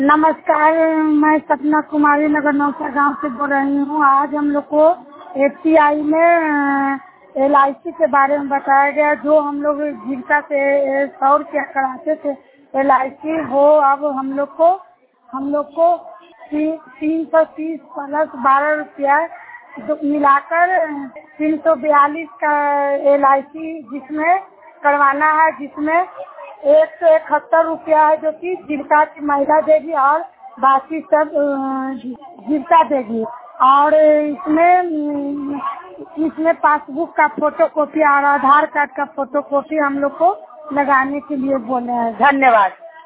नमस्कार, मैं सपना कुमारी नगर नौसा गांव से बोल रही हूँ। आज हम लोग को एफसीआई में LIC के बारे में बताया गया। जो हम लोग जीविका से 100 रुपया कराते थे LIC, वो अब हम लोग को 330 प्लस 12 रुपया मिलाकर 342 का LIC जिसमें करवाना है, जिसमें 171 रुपया है जो कि जीविका की महिला देगी और बाकी सब जीविका देगी। और इसमें पासबुक का फोटोकॉपी और आधार कार्ड का फोटोकॉपी हम लोग को लगाने के लिए बोले हैं। धन्यवाद।